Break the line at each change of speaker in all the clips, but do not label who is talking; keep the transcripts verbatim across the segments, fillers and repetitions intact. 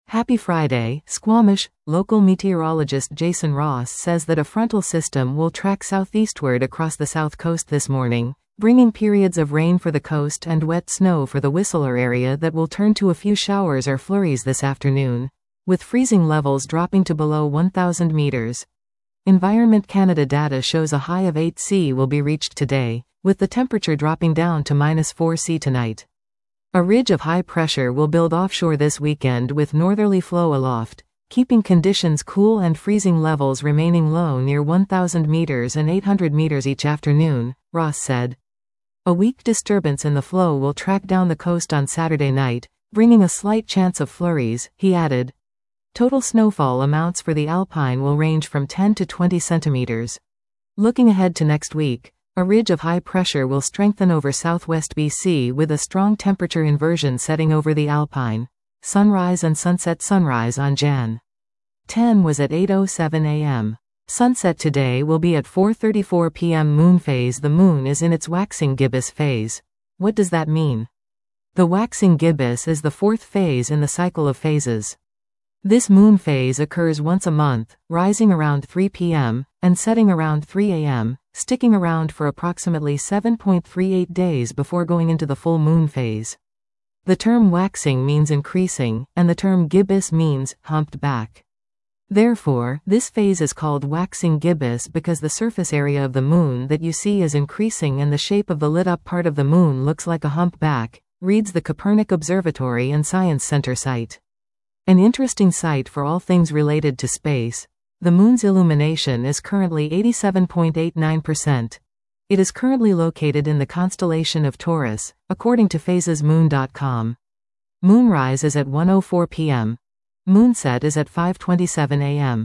Happy Friday, Squamish. Local meteorologist Jason Ross says that a frontal system will track southeastward across the south coast this morning, bringing periods of rain for the coast and wet snow for the Whistler area that will turn to a few showers or flurries this afternoon, with freezing levels dropping to below one thousand meters. Environment Canada data shows a high of eight C will be reached today, with the temperature dropping down to minus four C tonight. A ridge of high pressure will build offshore this weekend with northerly flow aloft, keeping conditions cool and freezing levels remaining low near one thousand meters and eight hundred meters each afternoon, Ross said. A weak disturbance in the flow will track down the coast on Saturday night, bringing a slight chance of flurries, he added. Total snowfall amounts for the Alpine will range from ten to twenty centimeters. Looking ahead to next week, a ridge of high pressure will strengthen over southwest B C with a strong temperature inversion setting over the Alpine. Sunrise and sunset sunrise on January tenth was at eight oh seven a m Sunset today will be at four thirty-four p m Moon phase. The moon is in its waxing gibbous phase. What does that mean? The waxing gibbous is the fourth phase in the cycle of phases. This moon phase occurs once a month, rising around three p m and setting around three a m, sticking around for approximately seven point three eight days before going into the full moon phase. The term waxing means increasing, and the term gibbous means humped back. Therefore, this phase is called waxing gibbous because the surface area of the moon that you see is increasing and the shape of the lit-up part of the moon looks like a humpback, reads the Copernic Observatory and Science Center site. An interesting site for all things related to space. The moon's illumination is currently eighty-seven point eight nine percent. It is currently located in the constellation of Taurus, according to phases moon dot com. Moonrise is at one oh four p m Moonset is at five twenty-seven a m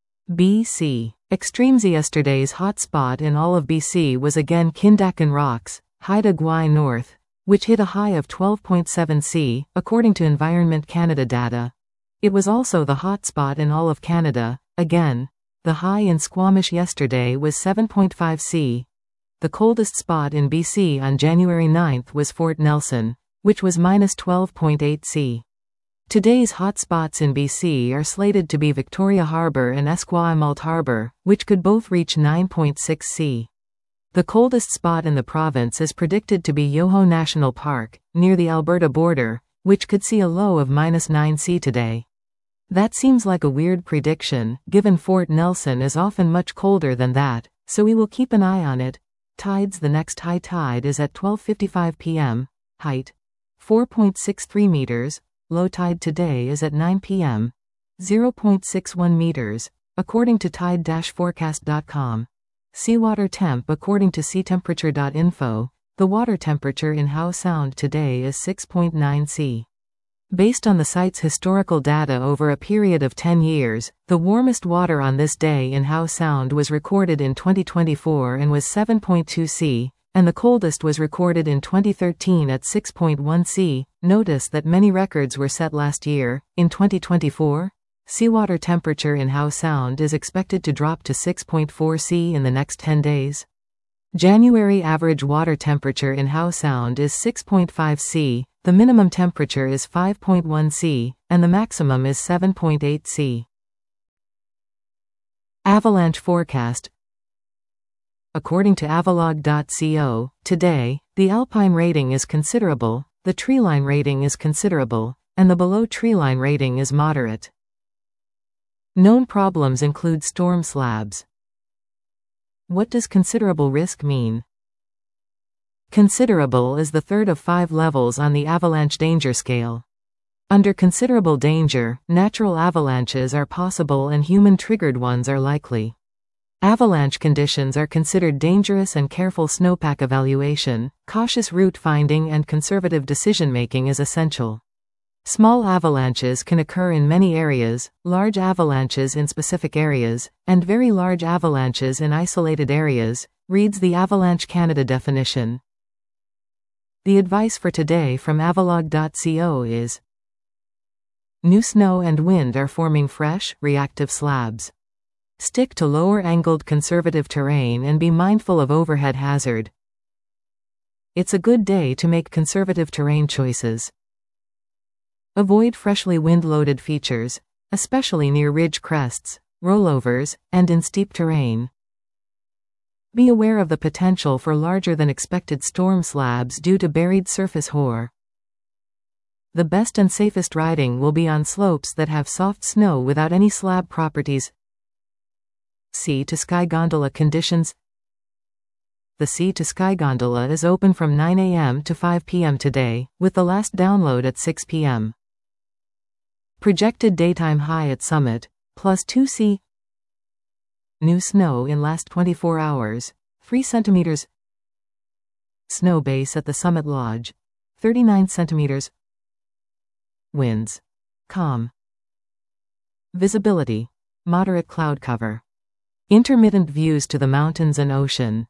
B C. Extremes. Yesterday's hot spot in all of B C was again Kindakan Rocks, Haida Gwaii North, which hit a high of twelve point seven C, according to Environment Canada data. It was also the hot spot in all of Canada. Again, the high in Squamish yesterday was seven point five C. The coldest spot in B C on January ninth was Fort Nelson, which was minus twelve point eight C. Today's hot spots in B C are slated to be Victoria Harbour and Esquimalt Harbour, which could both reach nine point six C. The coldest spot in the province is predicted to be Yoho National Park, near the Alberta border, which could see a low of minus nine C today. That seems like a weird prediction, given Fort Nelson is often much colder than that, so we will keep an eye on it. Tides. The next high tide is at twelve fifty-five p m Height four point six three meters. Low tide today is at nine p m zero point six one meters, according to tide dash forecast dot com. Seawater temp. According to sea temperature dot info, the water temperature in Howe Sound today is six point nine C. Based on the site's historical data over a period of ten years, the warmest water on this day in Howe Sound was recorded in twenty twenty-four and was seven point two C, and the coldest was recorded in twenty thirteen at six point one C. Notice that many records were set last year. In twenty twenty-four, seawater temperature in Howe Sound is expected to drop to six point four C in the next ten days. January average water temperature in Howe Sound is six point five C, the minimum temperature is five point one C, and the maximum is seven point eight C. Avalanche forecast. According to avalog dot co, today, the alpine rating is considerable, the treeline rating is considerable, and the below treeline rating is moderate. Known problems include storm slabs. What does considerable risk mean? Considerable is the third of five levels on the avalanche danger scale. Under considerable danger, natural avalanches are possible and human-triggered ones are likely. Avalanche conditions are considered dangerous and careful snowpack evaluation, cautious route finding and conservative decision-making is essential. Small avalanches can occur in many areas, large avalanches in specific areas, and very large avalanches in isolated areas, reads the Avalanche Canada definition. The advice for today from avalog dot co is: new snow and wind are forming fresh, reactive slabs. Stick to lower-angled conservative terrain and be mindful of overhead hazard. It's a good day to make conservative terrain choices. Avoid freshly wind-loaded features, especially near ridge crests, rollovers, and in steep terrain. Be aware of the potential for larger than expected storm slabs due to buried surface hoar. The best and safest riding will be on slopes that have soft snow without any slab properties. Sea to Sky Gondola conditions. The Sea to Sky Gondola is open from nine a m to five p m today, with the last download at six p m Projected daytime high at summit, plus two C. New snow in last twenty-four hours, three centimeters. Snow base at the summit lodge, thirty-nine centimeters. Winds, calm. Visibility, moderate cloud cover. Intermittent views to the mountains and ocean.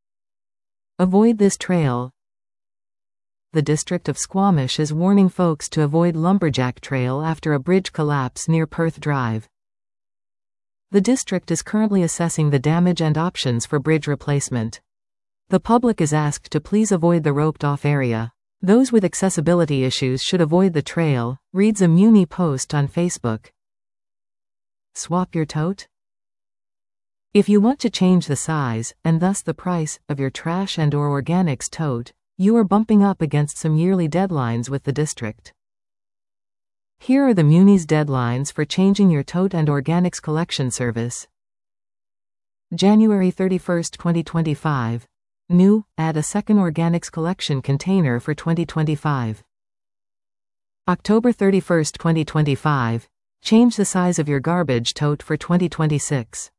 Avoid this trail. The District of Squamish is warning folks to avoid Lumberjack Trail after a bridge collapse near Perth Drive. The district is currently assessing the damage and options for bridge replacement. The public is asked to please avoid the roped-off area. Those with accessibility issues should avoid the trail, reads a Muni post on Facebook. Swap your tote? If you want to change the size, and thus the price, of your trash and or organics tote, you are bumping up against some yearly deadlines with the district. Here are the Muni's deadlines for changing your tote and organics collection service. January thirty-first, twenty twenty-five. New, add a second organics collection container for twenty twenty-five. October thirty-first, twenty twenty-five. Change the size of your garbage tote for twenty twenty-six.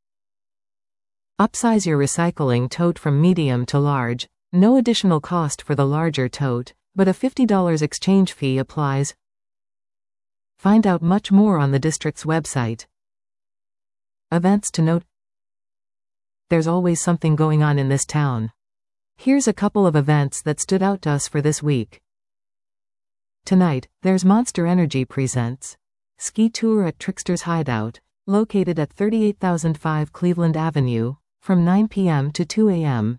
Upsize your recycling tote from medium to large. No additional cost for the larger tote, but a fifty dollars exchange fee applies. Find out much more on the district's website. Events to note. There's always something going on in this town. Here's a couple of events that stood out to us for this week. Tonight, there's Monster Energy presents Ski Tour at Trickster's Hideout, located at thirty-eight thousand five Cleveland Avenue, from nine p m to two a m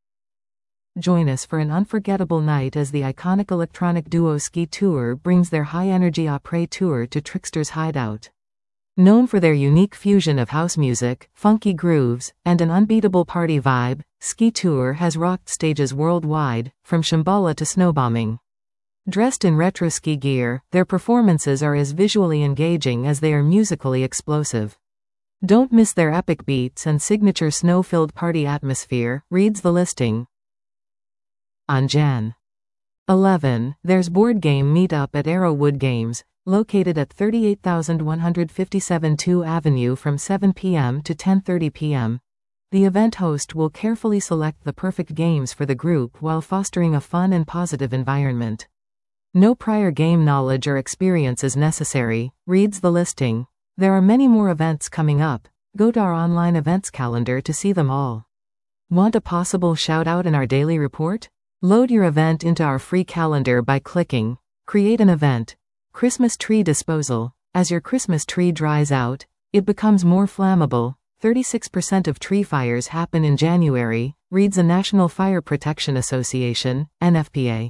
Join us for an unforgettable night as the iconic electronic duo Ski Tour brings their high-energy après tour to Trickster's Hideout. Known for their unique fusion of house music, funky grooves, and an unbeatable party vibe, Ski Tour has rocked stages worldwide, from Shambhala to snowbombing. Dressed in retro ski gear, their performances are as visually engaging as they are musically explosive. Don't miss their epic beats and signature snow-filled party atmosphere, reads the listing. On January eleventh, there's Board Game Meetup at Arrowwood Games, located at thirty-eight thousand one hundred fifty-seven two Avenue from seven p m to ten thirty p m The event host will carefully select the perfect games for the group while fostering a fun and positive environment. No prior game knowledge or experience is necessary, reads the listing. There are many more events coming up. Go to our online events calendar to see them all. Want a possible shout-out in our daily report? Load your event into our free calendar by clicking Create an Event. Christmas Tree Disposal. As your Christmas tree dries out, it becomes more flammable. thirty-six percent of tree fires happen in January, reads the National Fire Protection Association, N F P A.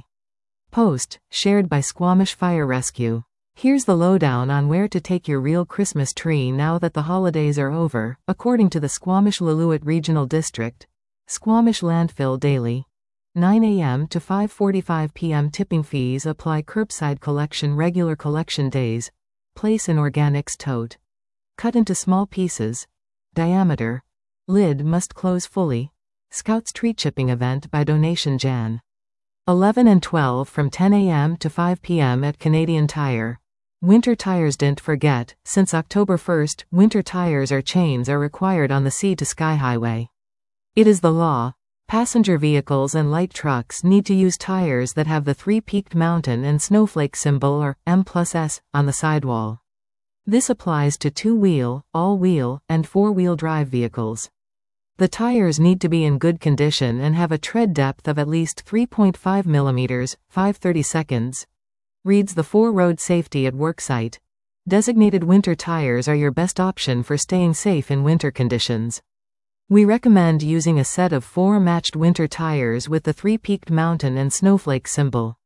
Post, shared by Squamish Fire Rescue. Here's the lowdown on where to take your real Christmas tree now that the holidays are over, according to the Squamish-Lillooet Regional District. Squamish Landfill Daily. nine a m to five forty-five p m Tipping fees apply. Curbside collection. Regular collection days. Place in organics tote. Cut into small pieces. Diameter. Lid must close fully. Scouts tree chipping event by donation January eleventh and twelfth from ten a m to five p m at Canadian Tire. Winter tires. Didn't forget, since October first, winter tires or chains are required on the Sea to Sky Highway. It is the law. Passenger vehicles and light trucks need to use tires that have the three-peaked mountain and snowflake symbol or M plus S on the sidewall. This applies to two-wheel, all-wheel, and four-wheel drive vehicles. The tires need to be in good condition and have a tread depth of at least three point five millimeters, five thirty-seconds. Reads the four Road Safety at Work site. Designated winter tires are your best option for staying safe in winter conditions. We recommend using a set of four matched winter tires with the three-peaked mountain and snowflake symbol.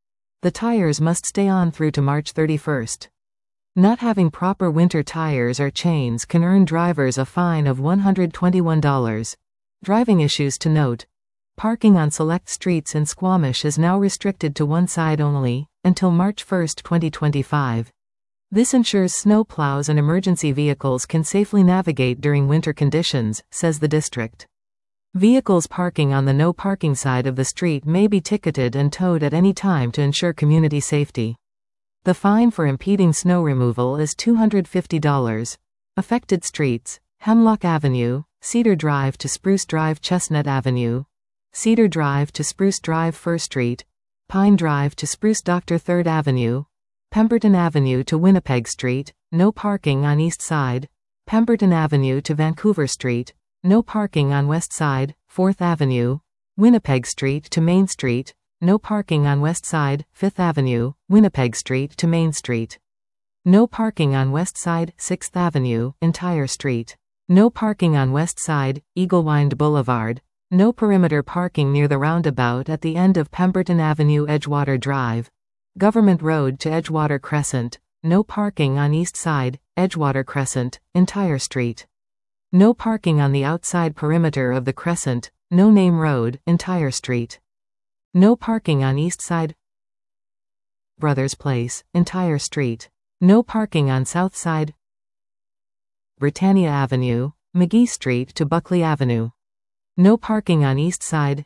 The tires must stay on through to March thirty-first. Not having proper winter tires or chains can earn drivers a fine of one hundred twenty-one dollars. Driving issues to note. Parking on select streets in Squamish is now restricted to one side only, until March first, twenty twenty-five. This ensures snowplows and emergency vehicles can safely navigate during winter conditions, says the district. Vehicles parking on the no parking side of the street may be ticketed and towed at any time to ensure community safety. The fine for impeding snow removal is two hundred fifty dollars. Affected streets: Hemlock Avenue, Cedar Drive to Spruce Drive, Chestnut Avenue, Cedar Drive to Spruce Drive, First Street, Pine Drive to Spruce Doctor third Avenue, Pemberton Avenue to Winnipeg Street, no parking on east side, Pemberton Avenue to Vancouver Street, no parking on west side, fourth Avenue, Winnipeg Street to Main Street, no parking on west side, fifth Avenue, Winnipeg Street to Main Street. No parking on west side, sixth Avenue, entire street. No parking on west side, Eaglewind Boulevard. No perimeter parking near the roundabout at the end of Pemberton Avenue, Edgewater Drive. Government Road to Edgewater Crescent. No parking on east side, Edgewater Crescent, entire street. No parking on the outside perimeter of the Crescent, No Name Road, entire street. No parking on east side, Brothers Place, entire street. No parking on south side, Britannia Avenue, McGee Street to Buckley Avenue. No parking on east side,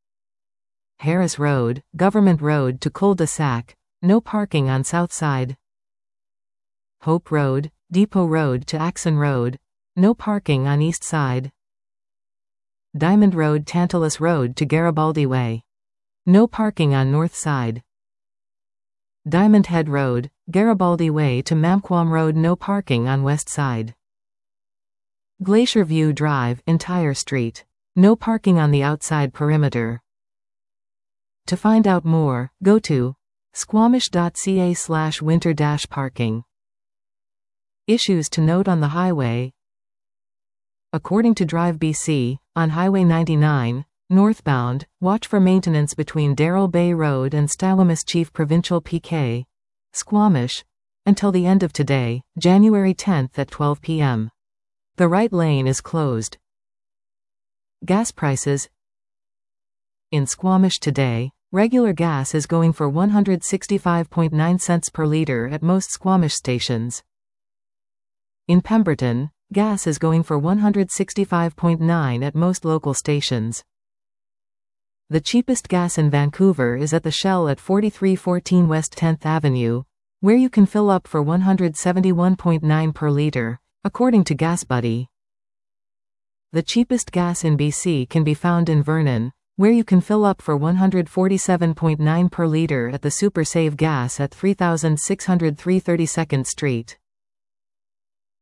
Harris Road, Government Road to Cul-de-sac. No parking on south side, Hope Road, Depot Road to Axon Road. No parking on east side, Diamond Road, Tantalus Road to Garibaldi Way. No parking on north side, Diamond Head Road, Garibaldi Way to Mamquam Road. No parking on west side, Glacier View Drive, entire street. No parking on the outside perimeter. To find out more, go to squamish dot c a slash winter dash parking. Issues to note on the highway. According to Drive B C, on Highway ninety-nine, northbound, watch for maintenance between Darrell Bay Road and Stillamus Chief Provincial P K, Squamish, until the end of today, January tenth at twelve p m The right lane is closed. Gas prices. In Squamish today, regular gas is going for one hundred sixty-five point nine cents per liter at most Squamish stations. In Pemberton, gas is going for one hundred sixty-five point nine at most local stations. The cheapest gas in Vancouver is at the Shell at forty-three fourteen West tenth Avenue, where you can fill up for one hundred seventy-one point nine per liter, according to GasBuddy. The cheapest gas in B C can be found in Vernon, where you can fill up for one hundred forty-seven point nine per liter at the Super Save Gas at three thousand six hundred three thirty-second Street.